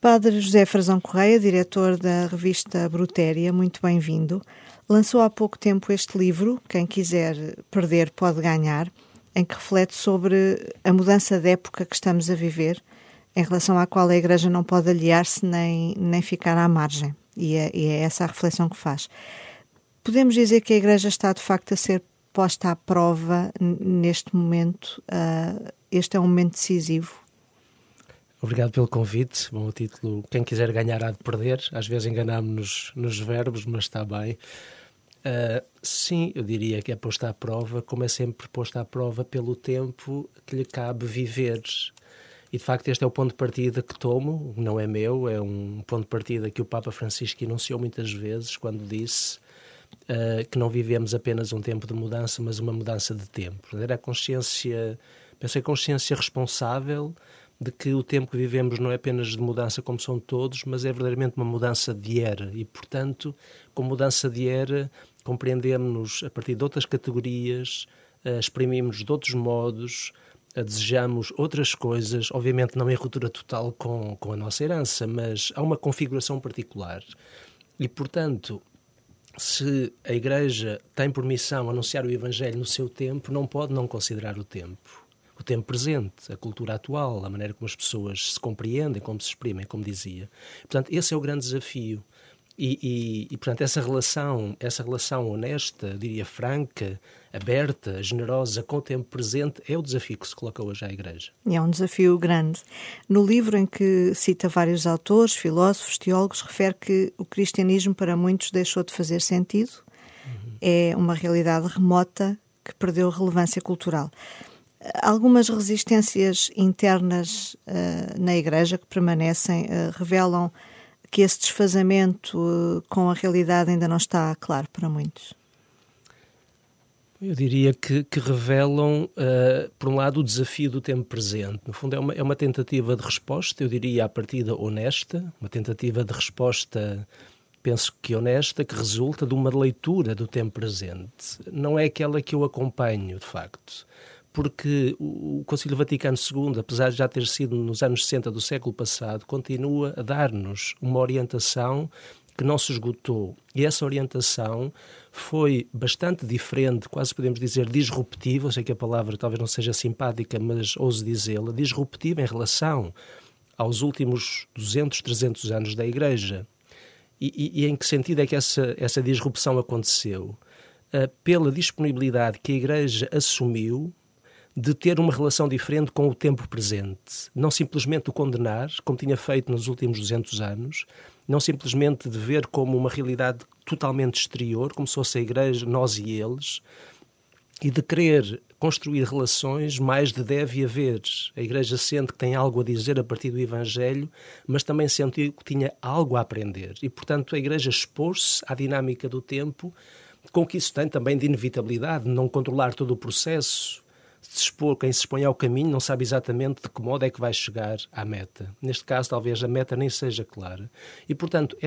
Padre José Frazão Correia, diretor da revista Brutéria, muito bem-vindo. Lançou há pouco tempo este livro, Quem Quiser Perder Pode Ganhar, em que reflete sobre a mudança de época que estamos a viver, em relação à qual a Igreja não pode aliar-se nem ficar à margem. E é essa a reflexão que faz. Podemos dizer que a Igreja está, de facto, a ser posta à prova neste momento. Este é um momento decisivo. Obrigado pelo convite. Bom, o título, quem quiser ganhar há de perder. Às vezes enganamos-nos nos verbos, mas está bem. Sim, eu diria que é posta à prova, como é sempre posta à prova pelo tempo que lhe cabe viver. E, de facto, este é o ponto de partida que tomo, não é meu, é um ponto de partida que o Papa Francisco enunciou muitas vezes quando disse que não vivemos apenas um tempo de mudança, mas uma mudança de tempo. Era a consciência, penso, a consciência responsável de que o tempo que vivemos não é apenas de mudança como são todos, mas é verdadeiramente uma mudança de era. E, portanto, com mudança de era, compreendemos-nos a partir de outras categorias, exprimimos de outros modos, desejamos outras coisas, obviamente não em ruptura total com a nossa herança, mas há uma configuração particular. E, portanto, se a Igreja tem por missão anunciar o Evangelho no seu tempo, não pode não considerar o tempo presente, a cultura atual, a maneira como as pessoas se compreendem, como se exprimem, como dizia. Portanto, esse é o grande desafio. E portanto, essa relação honesta, diria franca, aberta, generosa com o tempo presente é o desafio que se coloca hoje à Igreja. E é um desafio grande. No livro, em que cita vários autores, filósofos, teólogos, refere que o cristianismo para muitos deixou de fazer sentido. É uma realidade remota que perdeu relevância cultural. Algumas resistências internas na Igreja que permanecem revelam que esse desfazamento com a realidade ainda não está claro para muitos. Eu diria que revelam, por um lado, o desafio do tempo presente. No fundo, é uma tentativa de resposta, eu diria, à partida honesta, uma tentativa de resposta, penso que honesta, que resulta de uma leitura do tempo presente. Não é aquela que eu acompanho, de facto, porque o Concílio Vaticano II, apesar de já ter sido nos anos 60 do século passado, continua a dar-nos uma orientação que não se esgotou. E essa orientação foi bastante diferente, quase podemos dizer disruptiva, eu sei que a palavra talvez não seja simpática, mas ouso dizê-la, disruptiva em relação aos últimos 200, 300 anos da Igreja. E em que sentido é que essa disrupção aconteceu? Pela disponibilidade que a Igreja assumiu de ter uma relação diferente com o tempo presente. Não simplesmente o condenar, como tinha feito nos últimos 200 anos, não simplesmente de ver como uma realidade totalmente exterior, como se fosse a Igreja, nós e eles, e de querer construir relações mais de deve haver. A Igreja sente que tem algo a dizer a partir do Evangelho, mas também sentiu que tinha algo a aprender. E, portanto, a Igreja expôs-se à dinâmica do tempo, com que isso tem também de inevitabilidade, não controlar todo o processo. Quem se expõe ao caminho não sabe exatamente de que modo é que vai chegar à meta. Neste caso, talvez a meta nem seja clara. E, portanto,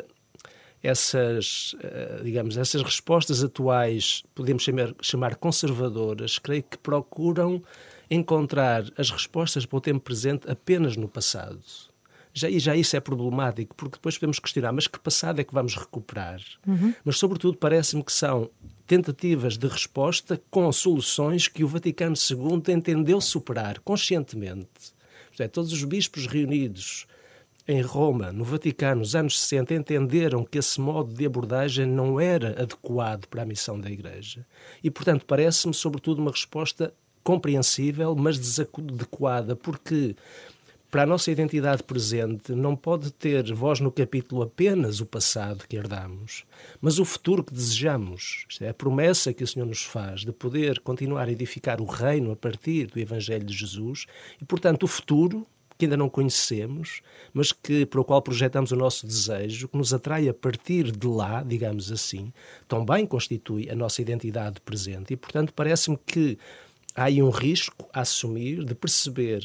essas respostas atuais, podemos chamar conservadoras, creio que procuram encontrar as respostas para o tempo presente apenas no passado. Já isso é problemático, porque depois podemos questionar, mas que passado é que vamos recuperar? Mas, sobretudo, parece-me que são tentativas de resposta com soluções que o Vaticano II entendeu superar conscientemente. Todos os bispos reunidos em Roma, no Vaticano, nos anos 60, entenderam que esse modo de abordagem não era adequado para a missão da Igreja. E, portanto, parece-me, sobretudo, uma resposta compreensível, mas desadequada, porque para a nossa identidade presente não pode ter voz no capítulo apenas o passado que herdamos, mas o futuro que desejamos. Isto é a promessa que o Senhor nos faz de poder continuar a edificar o reino a partir do Evangelho de Jesus e, portanto, o futuro que ainda não conhecemos, mas para o qual projetamos o nosso desejo, que nos atrai a partir de lá, digamos assim, também constitui a nossa identidade presente. E, portanto, parece-me que há aí um risco a assumir de perceber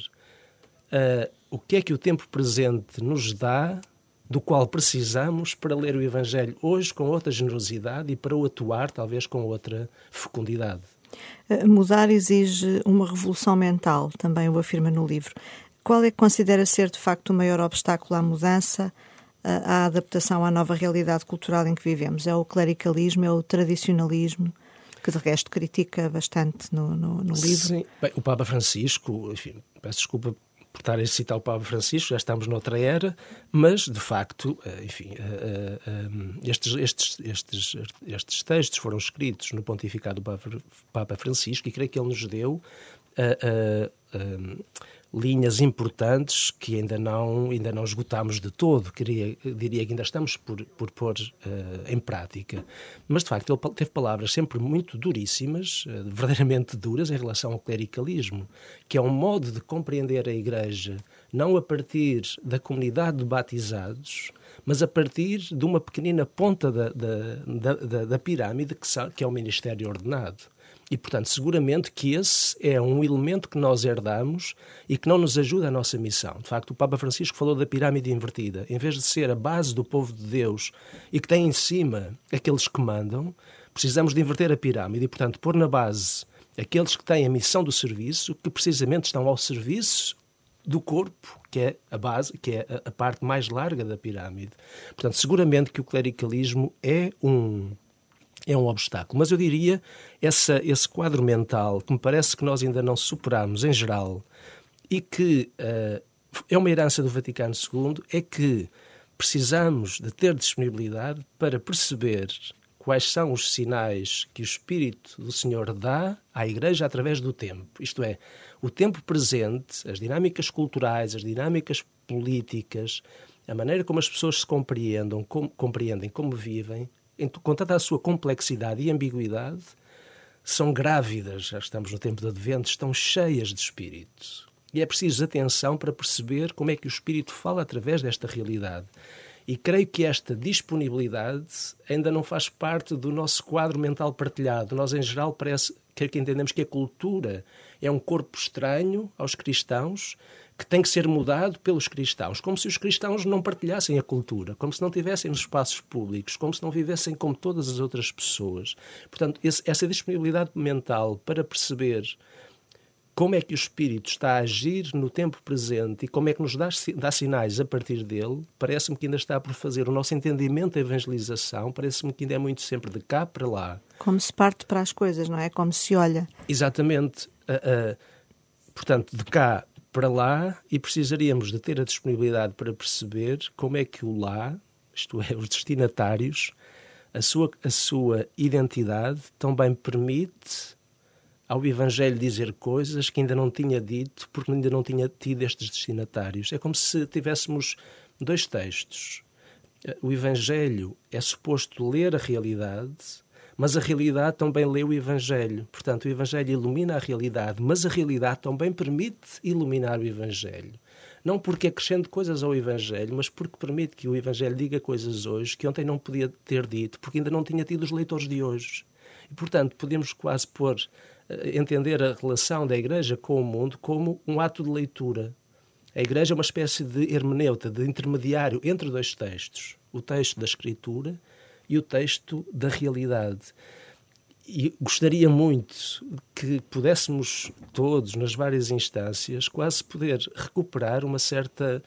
o que é que o tempo presente nos dá, do qual precisamos para ler o Evangelho hoje com outra generosidade e para o atuar talvez com outra fecundidade. Mudar exige uma revolução mental, também o afirma no livro. Qual é que considera ser, de facto, o maior obstáculo à mudança, à adaptação à nova realidade cultural em que vivemos? É o clericalismo, é o tradicionalismo, que de resto critica bastante no livro? Sim. Bem, o Papa Francisco, enfim, peço desculpa por estar a citar o Papa Francisco, já estamos noutra era, mas, de facto, enfim, estes textos foram escritos no pontificado do Papa Francisco e creio que ele nos deu linhas importantes que ainda não esgotámos de todo. Diria que ainda estamos por pôr em prática. Mas, de facto, ele teve palavras sempre muito duríssimas, verdadeiramente duras, em relação ao clericalismo, que é um modo de compreender a Igreja não a partir da comunidade de batizados, mas a partir de uma pequenina ponta da pirâmide que é o ministério ordenado. E, portanto, seguramente que esse é um elemento que nós herdamos e que não nos ajuda a nossa missão. De facto, o Papa Francisco falou da pirâmide invertida. Em vez de ser a base do povo de Deus e que tem em cima aqueles que mandam, precisamos de inverter a pirâmide e, portanto, pôr na base aqueles que têm a missão do serviço, que precisamente estão ao serviço do corpo, que é a base, que é a parte mais larga da pirâmide. Portanto, seguramente que o clericalismo é um obstáculo. Mas eu diria, esse quadro mental que me parece que nós ainda não superamos em geral e que é uma herança do Vaticano II, é que precisamos de ter disponibilidade para perceber quais são os sinais que o Espírito do Senhor dá à Igreja através do tempo. Isto é, o tempo presente, as dinâmicas culturais, as dinâmicas políticas, a maneira como as pessoas se compreendem, como vivem, com toda a sua complexidade e ambiguidade, são grávidas, já estamos no tempo do Advento, estão cheias de Espírito. E é preciso atenção para perceber como é que o Espírito fala através desta realidade. E creio que esta disponibilidade ainda não faz parte do nosso quadro mental partilhado. Nós, em geral, creio que entendemos que a cultura é um corpo estranho aos cristãos, que tem que ser mudado pelos cristãos, como se os cristãos não partilhassem a cultura, como se não tivessem nos espaços públicos, como se não vivessem como todas as outras pessoas. Portanto, essa disponibilidade mental para perceber como é que o Espírito está a agir no tempo presente e como é que nos dá sinais a partir dele, parece-me que ainda está por fazer o nosso entendimento da evangelização, parece-me que ainda é muito sempre de cá para lá. Como se parte para as coisas, não é? Como se olha. Exatamente. Portanto, de cá para lá, e precisaríamos de ter a disponibilidade para perceber como é que o lá, isto é, os destinatários, a sua identidade também permite ao Evangelho dizer coisas que ainda não tinha dito, porque ainda não tinha tido estes destinatários. É como se tivéssemos dois textos. O Evangelho é suposto ler a realidade, mas a realidade também lê o Evangelho. Portanto, o Evangelho ilumina a realidade, mas a realidade também permite iluminar o Evangelho. Não porque acrescente coisas ao Evangelho, mas porque permite que o Evangelho diga coisas hoje que ontem não podia ter dito, porque ainda não tinha tido os leitores de hoje. E, portanto, podemos quase entender a relação da Igreja com o mundo como um ato de leitura. A Igreja é uma espécie de hermeneuta, de intermediário entre dois textos. O texto da Escritura e o texto da realidade. E gostaria muito que pudéssemos todos, nas várias instâncias, quase poder recuperar uma certa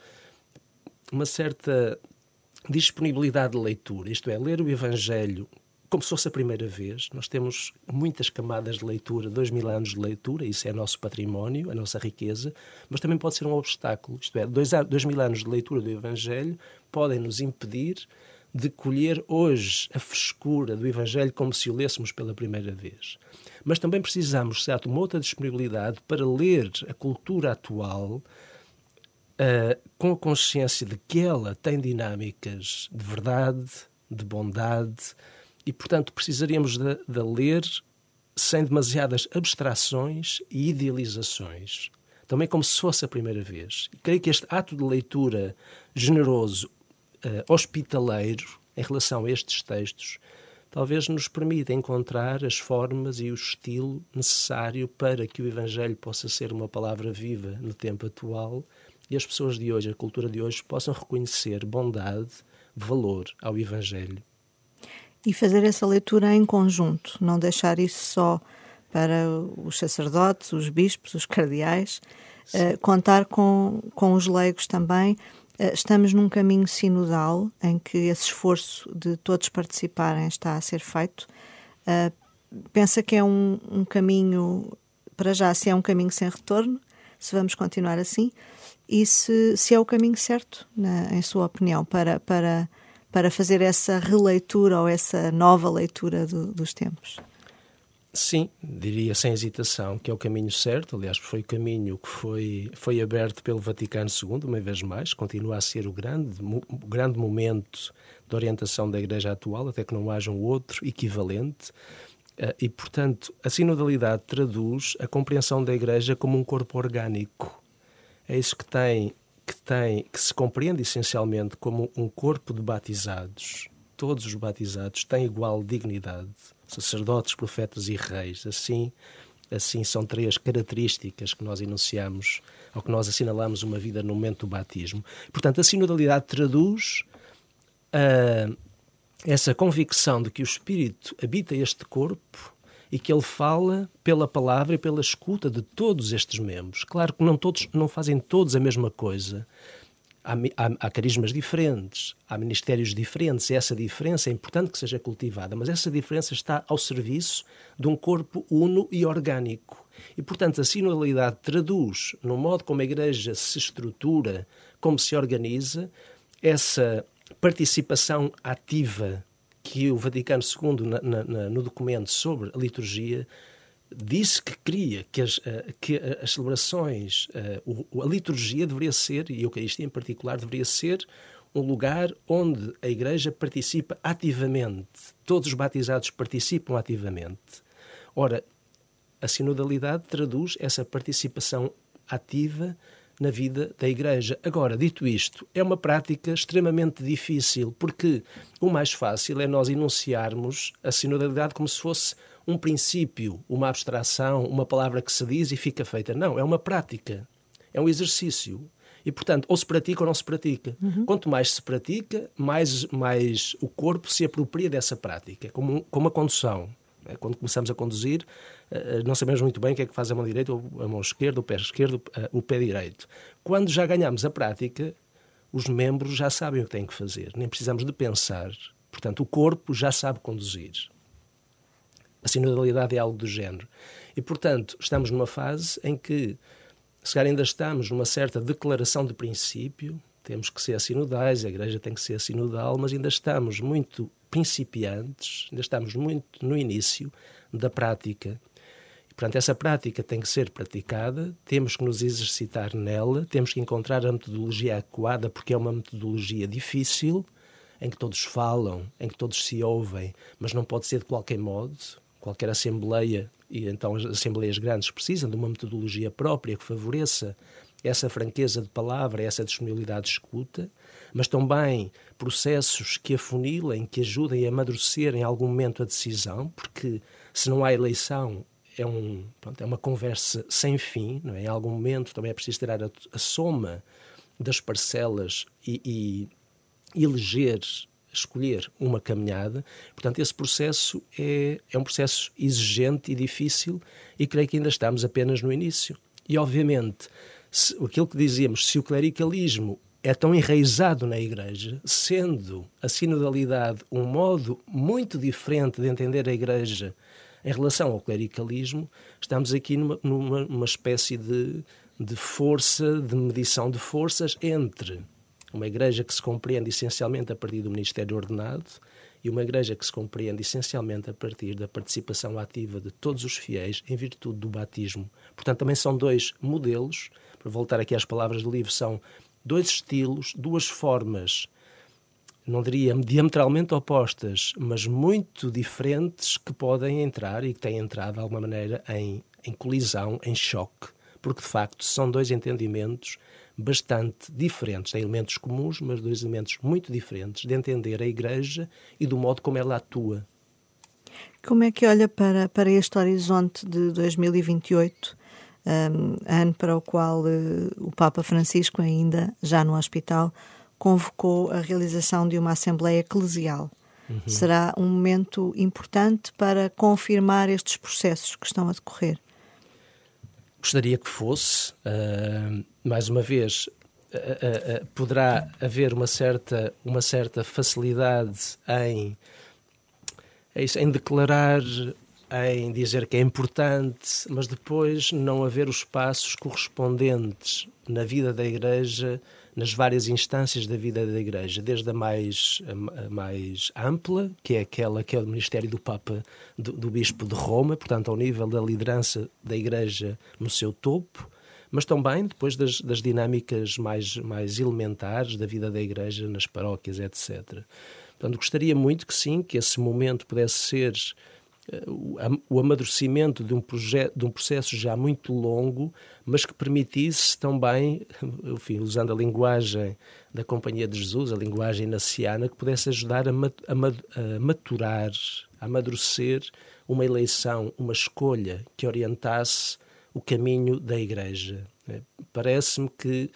disponibilidade de leitura. Isto é, ler o Evangelho como se fosse a primeira vez. Nós temos muitas camadas de leitura, 2000 anos de leitura, isso é nosso património, a nossa riqueza, mas também pode ser um obstáculo. Isto é, 2000 anos de leitura do Evangelho podem nos impedir de colher hoje a frescura do Evangelho como se o lêssemos pela primeira vez. Mas também precisamos, certo, uma outra disponibilidade para ler a cultura atual com a consciência de que ela tem dinâmicas de verdade, de bondade, e, portanto, precisaríamos de ler sem demasiadas abstrações e idealizações. Também como se fosse a primeira vez. E creio que este ato de leitura generoso, hospitaleiro, em relação a estes textos, talvez nos permita encontrar as formas e o estilo necessário para que o Evangelho possa ser uma palavra viva no tempo atual e as pessoas de hoje, a cultura de hoje, possam reconhecer bondade, valor ao Evangelho. E fazer essa leitura em conjunto, não deixar isso só para os sacerdotes, os bispos, os cardeais, contar com os leigos também. Estamos num caminho sinodal em que esse esforço de todos participarem está a ser feito. Pensa que é um caminho, para já, se é um caminho sem retorno, se vamos continuar assim, e se é o caminho certo, em sua opinião, para fazer essa releitura ou essa nova leitura dos tempos? Sim, diria sem hesitação que é o caminho certo. Aliás, foi o caminho que foi aberto pelo Vaticano II, uma vez mais, continua a ser o grande momento de orientação da Igreja atual, até que não haja um outro equivalente. E, portanto, a sinodalidade traduz a compreensão da Igreja como um corpo orgânico. É isso que se compreende essencialmente como um corpo de batizados. Todos os batizados têm igual dignidade, sacerdotes, profetas e reis. Assim são 3 características que nós enunciamos, ou que nós assinalamos uma vida no momento do batismo. Portanto, a sinodalidade traduz essa convicção de que o Espírito habita este corpo e que ele fala pela palavra e pela escuta de todos estes membros. Claro que não fazem todos a mesma coisa. Há carismas diferentes, há ministérios diferentes, e essa diferença é importante que seja cultivada, mas essa diferença está ao serviço de um corpo uno e orgânico. E, portanto, a sinodalidade traduz, no modo como a Igreja se estrutura, como se organiza, essa participação ativa que o Vaticano II, no documento sobre a liturgia, disse que queria que as celebrações, a liturgia deveria ser, e a Eucaristia em particular, deveria ser um lugar onde a Igreja participa ativamente. Todos os batizados participam ativamente. Ora, a sinodalidade traduz essa participação ativa na vida da Igreja. Agora, dito isto, é uma prática extremamente difícil, porque o mais fácil é nós enunciarmos a sinodalidade como se fosse um princípio, uma abstração, uma palavra que se diz e fica feita. Não, é uma prática, é um exercício. E, portanto, ou se pratica ou não se pratica. Quanto mais se pratica, mais o corpo se apropria dessa prática, como a condução. Quando começamos a conduzir, não sabemos muito bem o que é que faz a mão direita, a mão esquerda, o pé esquerdo, o pé direito. Quando já ganhamos a prática, os membros já sabem o que têm que fazer, nem precisamos de pensar. Portanto, o corpo já sabe conduzir. A sinodalidade é algo do género. E, portanto, estamos numa fase em que, se calhar ainda estamos numa certa declaração de princípio, temos que ser sinodais, a Igreja tem que ser sinodal, mas ainda estamos muito principiantes, ainda estamos muito no início da prática. E, portanto, essa prática tem que ser praticada, temos que nos exercitar nela, temos que encontrar a metodologia adequada, porque é uma metodologia difícil, em que todos falam, em que todos se ouvem, mas não pode ser de qualquer modo. Qualquer assembleia, e então as assembleias grandes precisam de uma metodologia própria que favoreça essa franqueza de palavra, essa disponibilidade de escuta, mas também processos que afunilem, que ajudem a amadurecer em algum momento a decisão, porque se não há eleição é uma conversa sem fim, não é? Em algum momento também é preciso tirar a soma das parcelas e eleger, escolher uma caminhada. Portanto, esse processo é um processo exigente e difícil, e creio que ainda estamos apenas no início. E, obviamente, aquilo que dizíamos, se o clericalismo é tão enraizado na Igreja, sendo a sinodalidade um modo muito diferente de entender a Igreja em relação ao clericalismo, estamos aqui numa espécie de força, de medição de forças entre uma Igreja que se compreende essencialmente a partir do ministério ordenado e uma Igreja que se compreende essencialmente a partir da participação ativa de todos os fiéis em virtude do batismo. Portanto, também são 2 modelos, para voltar aqui às palavras do livro, são 2 estilos, 2 formas, não diria diametralmente opostas, mas muito diferentes, que podem entrar e que têm entrado de alguma maneira em colisão, em choque, porque de facto são 2 entendimentos bastante diferentes, têm elementos comuns, mas 2 elementos muito diferentes de entender a Igreja e do modo como ela atua. Como é que olha para este horizonte de 2028, ano para o qual o Papa Francisco, ainda já no hospital, convocou a realização de uma Assembleia Eclesial? Será um momento importante para confirmar estes processos que estão a decorrer? Gostaria que fosse. Mais uma vez, poderá haver uma certa facilidade em declarar, em dizer que é importante, mas depois não haver os passos correspondentes na vida da Igreja, nas várias instâncias da vida da Igreja, desde a mais ampla, que é aquela que é o ministério do Papa, do Bispo de Roma, portanto ao nível da liderança da Igreja no seu topo, mas também depois das dinâmicas mais elementares da vida da Igreja nas paróquias, etc. Portanto, gostaria muito que sim, que esse momento pudesse ser o amadurecimento de um processo já muito longo, mas que permitisse também, enfim, usando a linguagem da Companhia de Jesus, a linguagem inaciana, que pudesse ajudar a maturar, a amadurecer uma eleição, uma escolha que orientasse o caminho da Igreja. Parece-me que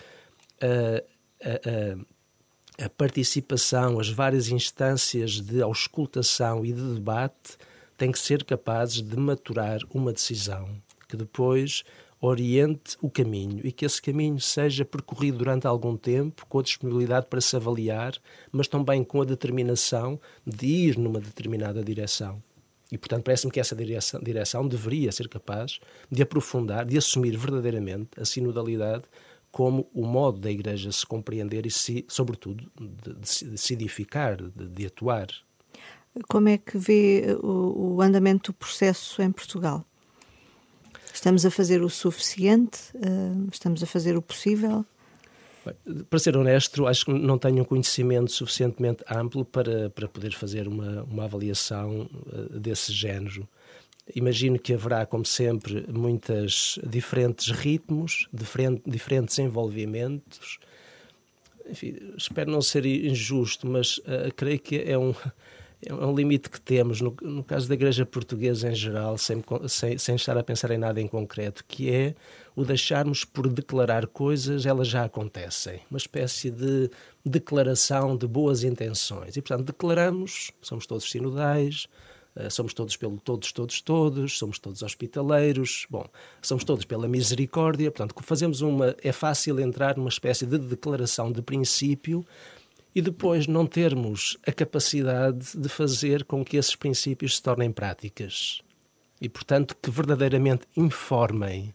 a participação, as várias instâncias de auscultação e de debate têm que ser capazes de maturar uma decisão que depois oriente o caminho e que esse caminho seja percorrido durante algum tempo com a disponibilidade para se avaliar, mas também com a determinação de ir numa determinada direção. E, portanto, parece-me que essa direção deveria ser capaz de aprofundar, de assumir verdadeiramente a sinodalidade como o modo da Igreja se compreender e, sobretudo, de se edificar, de atuar. Como é que vê o andamento do processo em Portugal? Estamos a fazer o suficiente? Estamos a fazer o possível? Bem, para ser honesto, acho que não tenho um conhecimento suficientemente amplo para poder fazer uma avaliação desse género. Imagino que haverá, como sempre, muitos diferentes ritmos, diferentes envolvimentos. Enfim, espero não ser injusto, mas creio que é um limite que temos, no caso da Igreja Portuguesa em geral, sem estar a pensar em nada em concreto, que é o deixarmos por declarar coisas, elas já acontecem. Uma espécie de declaração de boas intenções. E, portanto, declaramos, somos todos sinodais, somos todos pelo todos, somos todos hospitaleiros, somos todos pela misericórdia. Portanto, é fácil entrar numa espécie de declaração de princípio e depois não termos a capacidade de fazer com que esses princípios se tornem práticas. E, portanto, que verdadeiramente informem,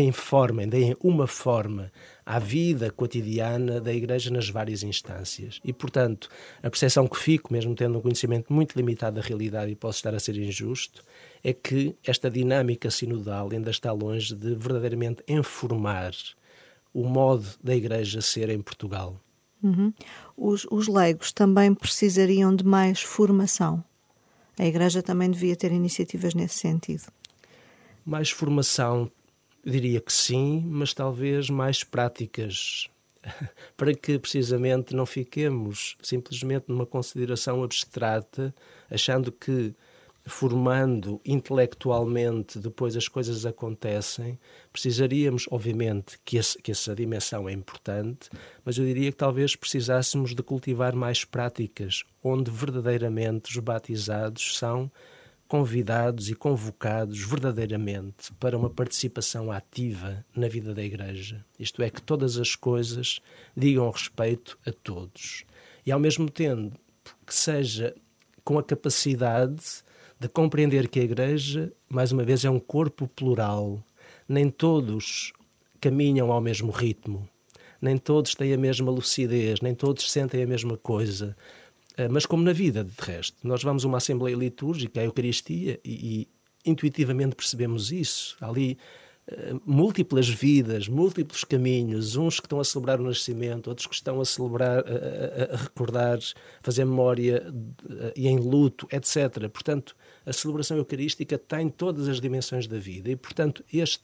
deem uma forma à vida cotidiana da Igreja nas várias instâncias. E, portanto, a percepção que fico, mesmo tendo um conhecimento muito limitado da realidade e posso estar a ser injusto, é que esta dinâmica sinodal ainda está longe de verdadeiramente informar o modo da Igreja ser em Portugal. Uhum. Os leigos também precisariam de mais formação. A Igreja também devia ter iniciativas nesse sentido. Mais formação, diria que sim, mas talvez mais práticas, para que precisamente não fiquemos simplesmente numa consideração abstrata, achando que formando intelectualmente depois as coisas acontecem. Precisaríamos, obviamente, que essa dimensão é importante, mas eu diria que talvez precisássemos de cultivar mais práticas, onde verdadeiramente os batizados são convidados e convocados verdadeiramente para uma participação ativa na vida da Igreja. Isto é, que todas as coisas digam respeito a todos. E ao mesmo tempo que seja com a capacidade de compreender que a Igreja, mais uma vez, é um corpo plural. Nem todos caminham ao mesmo ritmo, nem todos têm a mesma lucidez, nem todos sentem a mesma coisa. Mas como na vida, de resto, nós vamos a uma Assembleia Litúrgica, a Eucaristia, e intuitivamente percebemos isso. Há ali múltiplas vidas, múltiplos caminhos, uns que estão a celebrar o nascimento, outros que estão a celebrar, a recordar, fazer memória e em luto, etc. Portanto, a celebração eucarística tem todas as dimensões da vida e, portanto,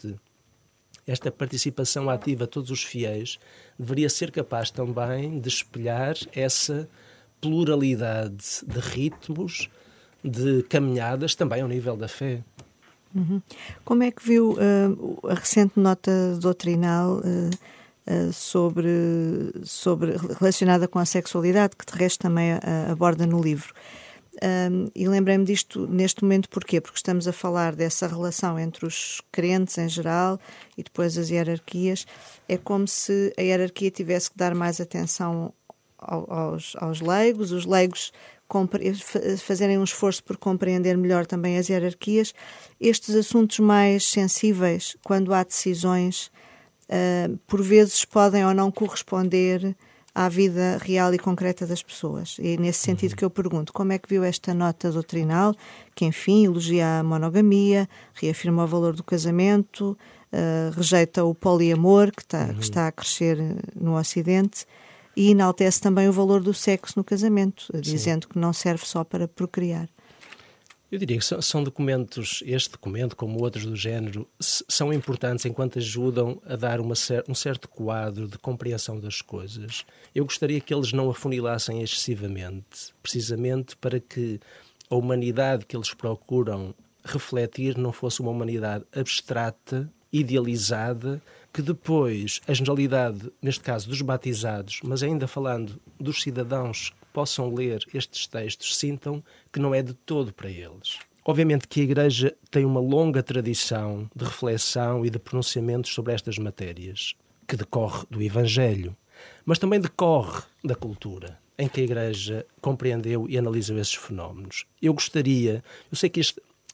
esta participação ativa de todos os fiéis deveria ser capaz também de espelhar essa pluralidade de ritmos, de caminhadas, também ao nível da fé. Uhum. Como é que viu a recente nota doutrinal relacionada com a sexualidade, que de resto também aborda no livro? E lembrei-me disto neste momento porquê? Porque estamos a falar dessa relação entre os crentes em geral e depois as hierarquias. É como se a hierarquia tivesse que dar mais atenção aos leigos, os leigos fazerem um esforço por compreender melhor também as hierarquias. Estes assuntos mais sensíveis, quando há decisões, por vezes podem ou não corresponder à vida real e concreta das pessoas. E nesse sentido que eu pergunto, como é que viu esta nota doutrinal, que enfim elogia a monogamia, reafirma o valor do casamento, rejeita o poliamor, que está a crescer no Ocidente, e enaltece também o valor do sexo no casamento, dizendo que não serve só para procriar. Eu diria que são documentos, este documento, como outros do género, são importantes enquanto ajudam a dar um certo quadro de compreensão das coisas. Eu gostaria que eles não afunilassem excessivamente, precisamente para que a humanidade que eles procuram refletir não fosse uma humanidade abstrata, idealizada, que depois a generalidade, neste caso dos batizados, mas ainda falando dos cidadãos que possam ler estes textos, sintam que não é de todo para eles. Obviamente que a Igreja tem uma longa tradição de reflexão e de pronunciamentos sobre estas matérias, que decorre do Evangelho, mas também decorre da cultura, em que a Igreja compreendeu e analisou esses fenómenos. Eu sei que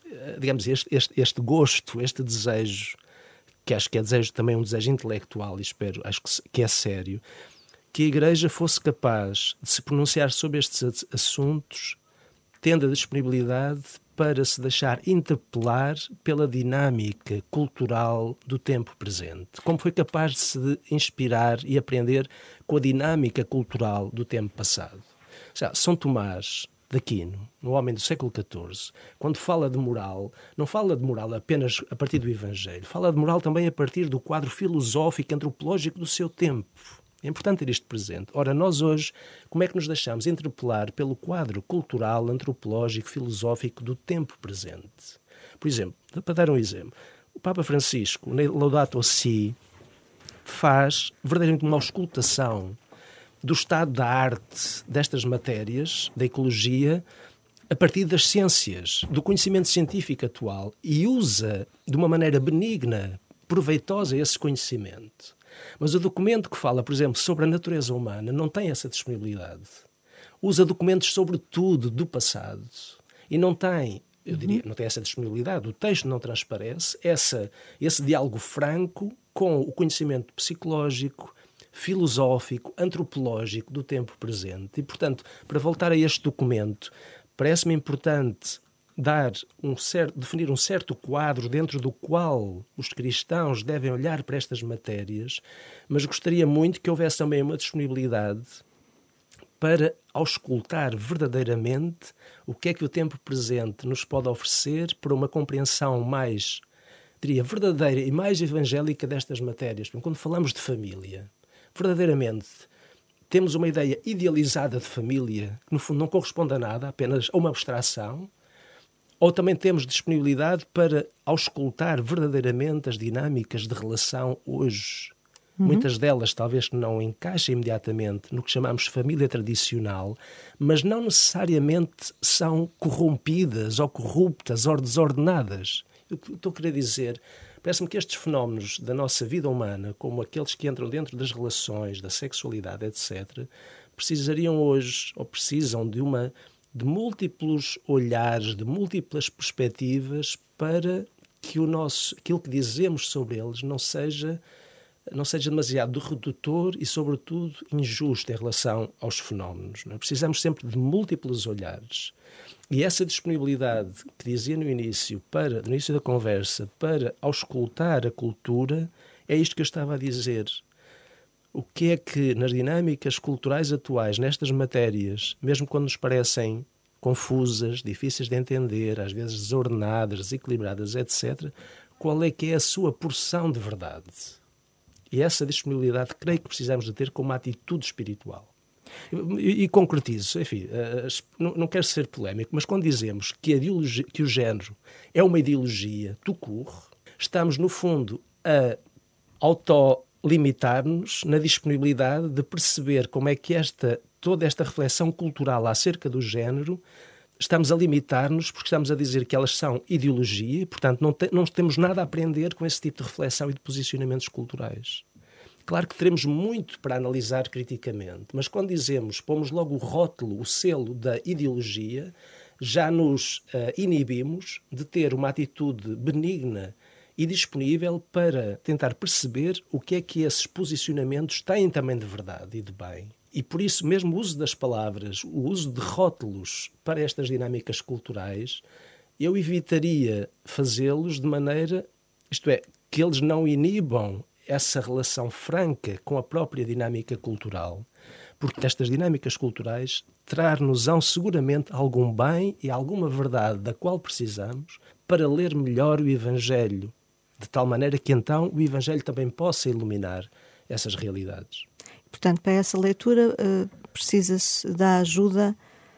este gosto, este desejo, que acho que é também um desejo intelectual, e acho que é sério, que a Igreja fosse capaz de se pronunciar sobre estes assuntos, tendo a disponibilidade para se deixar interpelar pela dinâmica cultural do tempo presente. Como foi capaz de se inspirar e aprender com a dinâmica cultural do tempo passado. Já, São Tomás de Aquino, um homem do século XIV, quando fala de moral, não fala de moral apenas a partir do Evangelho, fala de moral também a partir do quadro filosófico, antropológico do seu tempo. É importante ter isto presente. Ora, nós hoje, como é que nos deixamos interpelar pelo quadro cultural, antropológico, filosófico do tempo presente? Por exemplo, para dar um exemplo, o Papa Francisco, na Laudato Si, faz verdadeiramente uma auscultação do estado da arte destas matérias, da ecologia, a partir das ciências, do conhecimento científico atual, e usa de uma maneira benigna, proveitosa esse conhecimento. Mas o documento que fala, por exemplo, sobre a natureza humana não tem essa disponibilidade. Usa documentos sobre tudo do passado e não tem, eu diria, não tem essa disponibilidade. O texto não transparece esse diálogo franco com o conhecimento psicológico, filosófico, antropológico do tempo presente. E, portanto, para voltar a este documento, parece-me importante definir um certo quadro dentro do qual os cristãos devem olhar para estas matérias, mas gostaria muito que houvesse também uma disponibilidade para auscultar verdadeiramente o que é que o tempo presente nos pode oferecer para uma compreensão mais, diria, verdadeira e mais evangélica destas matérias. Quando falamos de família, verdadeiramente temos uma ideia idealizada de família que, no fundo, não corresponde a nada, apenas a uma abstração, ou também temos disponibilidade para auscultar verdadeiramente as dinâmicas de relação hoje. Muitas delas talvez não encaixem imediatamente no que chamamos família tradicional, mas não necessariamente são corrompidas ou corruptas ou desordenadas. O que estou a querer dizer, parece-me que estes fenómenos da nossa vida humana, como aqueles que entram dentro das relações, da sexualidade, etc., precisariam hoje, ou precisam de múltiplos olhares, de múltiplas perspectivas para que aquilo que dizemos sobre eles não seja demasiado redutor e, sobretudo, injusto em relação aos fenómenos. Não é? Precisamos sempre de múltiplos olhares. E essa disponibilidade que dizia no início da conversa, para auscultar a cultura, é isto que eu estava a dizer. O que é que, nas dinâmicas culturais atuais, nestas matérias, mesmo quando nos parecem confusas, difíceis de entender, às vezes desordenadas, desequilibradas, etc., qual é que é a sua porção de verdade? E essa disponibilidade creio que precisamos de ter como uma atitude espiritual. E concretizo, enfim, não quero ser polémico, mas quando dizemos que o género é uma ideologia tout court, estamos, no fundo, a autolimitar-nos na disponibilidade de perceber como é que toda esta reflexão cultural acerca do género estamos a limitar-nos porque estamos a dizer que elas são ideologia e, portanto, não temos nada a aprender com esse tipo de reflexão e de posicionamentos culturais. Claro que teremos muito para analisar criticamente, mas quando pomos logo o rótulo, o selo da ideologia, já nos inibimos de ter uma atitude benigna e disponível para tentar perceber o que é que esses posicionamentos têm também de verdade e de bem. E por isso mesmo o uso das palavras, o uso de rótulos para estas dinâmicas culturais, eu evitaria fazê-los de maneira, isto é, que eles não inibam essa relação franca com a própria dinâmica cultural, porque estas dinâmicas culturais trar-nos-ão seguramente algum bem e alguma verdade da qual precisamos para ler melhor o Evangelho, de tal maneira que então o Evangelho também possa iluminar essas realidades. Portanto, para essa leitura precisa-se da ajuda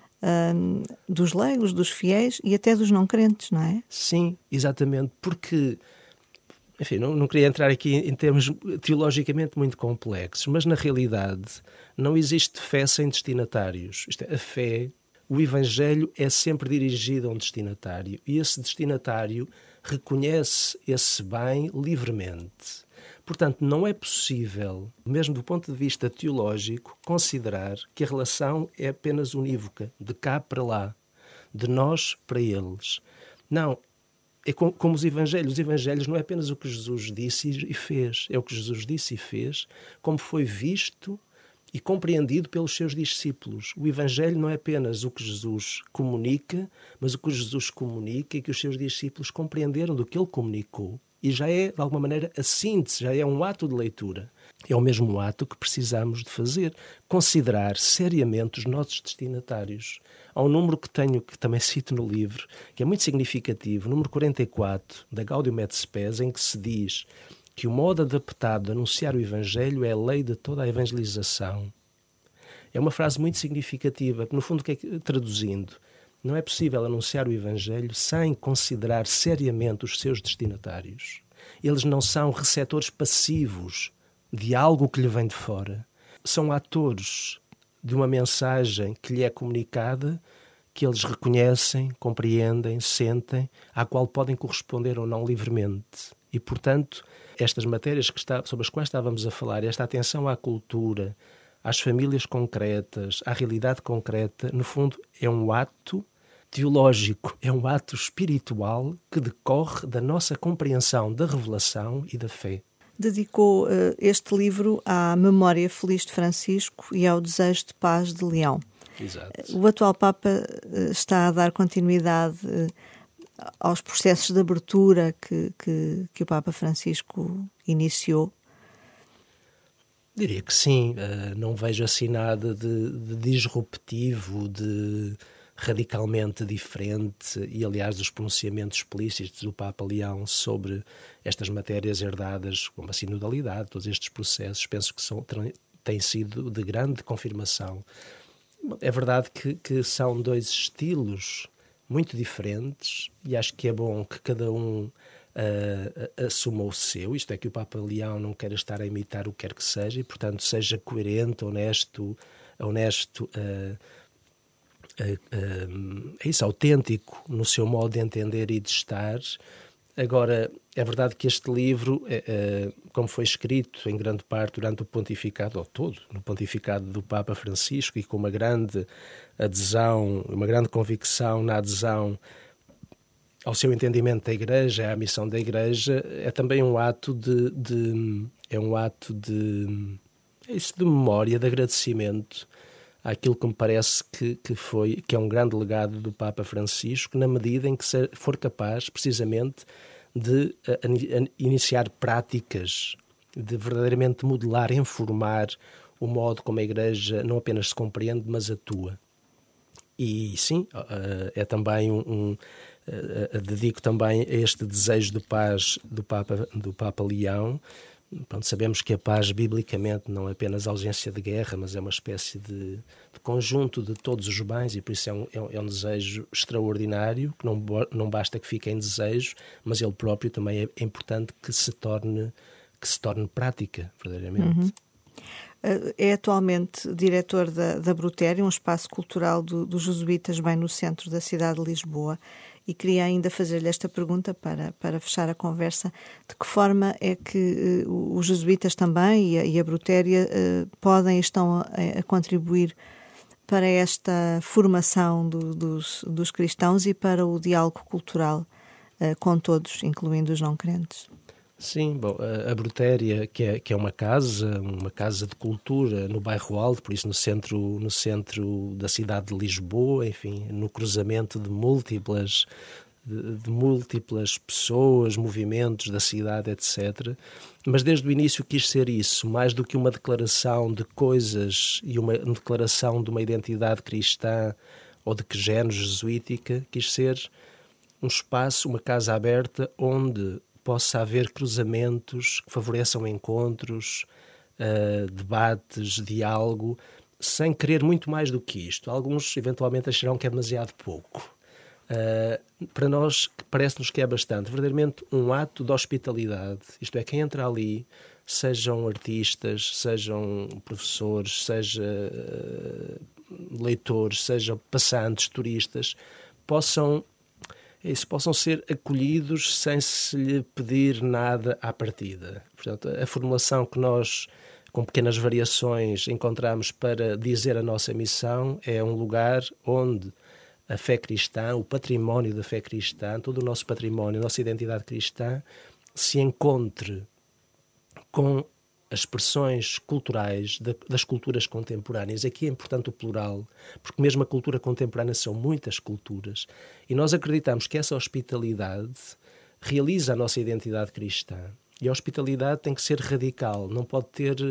dos leigos, dos fiéis e até dos não crentes, não é? Sim, exatamente, porque, enfim, não queria entrar aqui em termos teologicamente muito complexos, mas na realidade não existe fé sem destinatários. Isto é, a fé, o Evangelho é sempre dirigido a um destinatário e esse destinatário reconhece esse bem livremente. Portanto, não é possível, mesmo do ponto de vista teológico, considerar que a relação é apenas unívoca, de cá para lá, de nós para eles. Não, é como os Evangelhos. Os Evangelhos não é apenas o que Jesus disse e fez, é o que Jesus disse e fez, como foi visto e compreendido pelos seus discípulos. O Evangelho não é apenas o que Jesus comunica, mas o que Jesus comunica e que os seus discípulos compreenderam do que ele comunicou. E já é, de alguma maneira, a síntese, já é um ato de leitura. É o mesmo ato que precisamos de fazer, considerar seriamente os nossos destinatários. Há um número que também cito no livro, que é muito significativo, número 44, da Gaudium et Spes, em que se diz que o modo adaptado de anunciar o Evangelho é a lei de toda a evangelização. É uma frase muito significativa, que no fundo, traduzindo, não é possível anunciar o Evangelho sem considerar seriamente os seus destinatários. Eles não são receptores passivos de algo que lhe vem de fora. São atores de uma mensagem que lhe é comunicada, que eles reconhecem, compreendem, sentem, à qual podem corresponder ou não livremente. E, portanto, estas matérias sobre as quais estávamos a falar, esta atenção à cultura, às famílias concretas, à realidade concreta, no fundo, é um ato teológico, é um ato espiritual que decorre da nossa compreensão da revelação e da fé. Dedicou este livro à memória feliz de Francisco e ao desejo de paz de Leão. Exato. O atual Papa está a dar continuidade aos processos de abertura que o Papa Francisco iniciou? Diria que sim. Não vejo assim nada de disruptivo, de radicalmente diferente, e aliás os pronunciamentos explícitos do Papa Leão sobre estas matérias herdadas, como a sinodalidade, todos estes processos, penso que têm sido de grande confirmação. É verdade que são dois estilos muito diferentes e acho que é bom que cada um assuma o seu, isto é, que o Papa Leão não queira estar a imitar o que quer que seja e, portanto, seja coerente, honesto, é isso, autêntico no seu modo de entender e de estar. Agora, é verdade que este livro, como foi escrito em grande parte durante o pontificado, ou todo, no pontificado do Papa Francisco, e com uma grande adesão, uma grande convicção na adesão ao seu entendimento da Igreja, à missão da Igreja, é também um ato de memória, de agradecimento àquilo que me parece que é um grande legado do Papa Francisco, na medida em que for capaz, precisamente, de iniciar práticas, de verdadeiramente modelar, informar o modo como a Igreja não apenas se compreende, mas atua. E sim, é também dedico também a este desejo de paz do Papa Leão. Pronto, sabemos que a paz, biblicamente, não é apenas ausência de guerra, mas é uma espécie de conjunto de todos os bens, e por isso é um desejo extraordinário, que não basta que fique em desejo, mas ele próprio também é importante que se torne prática, verdadeiramente. É atualmente diretor da Brutéria, um espaço cultural dos jesuítas bem no centro da cidade de Lisboa. E queria ainda fazer-lhe esta pergunta para fechar a conversa. De que forma é que os jesuítas também e a Brutéria podem e estão a contribuir para esta formação dos cristãos e para o diálogo cultural com todos, incluindo os não crentes? Sim, bom, a Brutéria, que é uma casa de cultura no bairro Alto, por isso no centro da cidade de Lisboa, enfim, no cruzamento de múltiplas pessoas, movimentos da cidade, etc. Mas desde o início quis ser isso, mais do que uma declaração de coisas e uma declaração de uma identidade cristã ou de que género jesuítica, quis ser um espaço, uma casa aberta onde possa haver cruzamentos que favoreçam encontros, debates, diálogo, sem querer muito mais do que isto. Alguns eventualmente acharão que é demasiado pouco. Para nós, parece-nos que é bastante. Verdadeiramente um ato de hospitalidade. Isto é, quem entra ali, sejam artistas, sejam professores, sejam leitores, sejam passantes, turistas, possam ser acolhidos sem se lhe pedir nada à partida. Portanto, a formulação que nós, com pequenas variações, encontramos para dizer a nossa missão é um lugar onde a fé cristã, o património da fé cristã, todo o nosso património, a nossa identidade cristã, se encontre com as expressões culturais das culturas contemporâneas. Aqui é importante o plural, porque mesmo a cultura contemporânea são muitas culturas. E nós acreditamos que essa hospitalidade realiza a nossa identidade cristã. E a hospitalidade tem que ser radical, não pode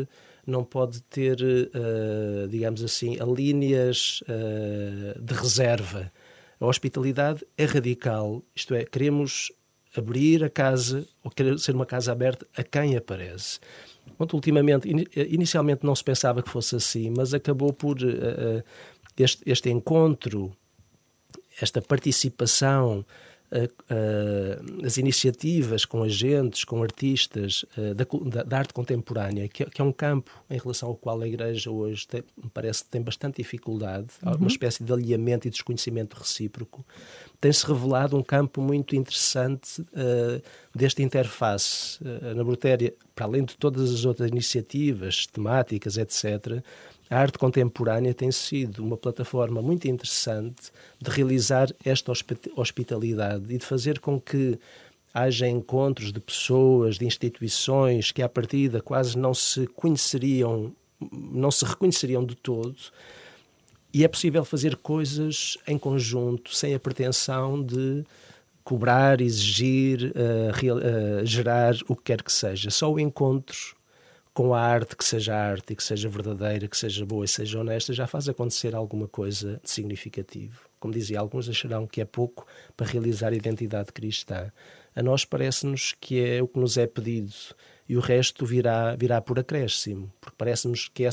ter digamos assim, linhas de reserva. A hospitalidade é radical, isto é, queremos abrir a casa, ou querer ser uma casa aberta a quem aparece. Ultimamente, inicialmente não se pensava que fosse assim, mas acabou por este encontro, esta participação, as iniciativas com agentes, com artistas da arte contemporânea, que é um campo em relação ao qual a Igreja hoje me parece que tem bastante dificuldade, uma espécie de alinhamento e desconhecimento recíproco, tem-se revelado um campo muito interessante desta interface. Na Brutéria, para além de todas as outras iniciativas temáticas, etc., a arte contemporânea tem sido uma plataforma muito interessante de realizar esta hospitalidade e de fazer com que haja encontros de pessoas, de instituições que à partida quase não se reconheceriam de todo. E é possível fazer coisas em conjunto, sem a pretensão de cobrar, exigir, gerar o que quer que seja. Só o encontro com a arte, que seja arte e que seja verdadeira, que seja boa e seja honesta, já faz acontecer alguma coisa de significativo. Como dizia, alguns acharão que é pouco para realizar a identidade cristã. A nós parece-nos que é o que nos é pedido e o resto virá por acréscimo, porque parece-nos que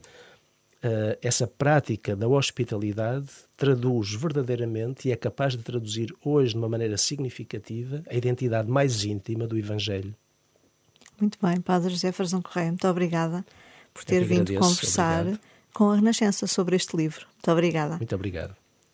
essa prática da hospitalidade traduz verdadeiramente e é capaz de traduzir hoje de uma maneira significativa a identidade mais íntima do Evangelho. Muito bem, Padre José Frazão Correia, muito obrigada por ter vindo conversar com a Renascença sobre este livro. Muito obrigada. Muito obrigado.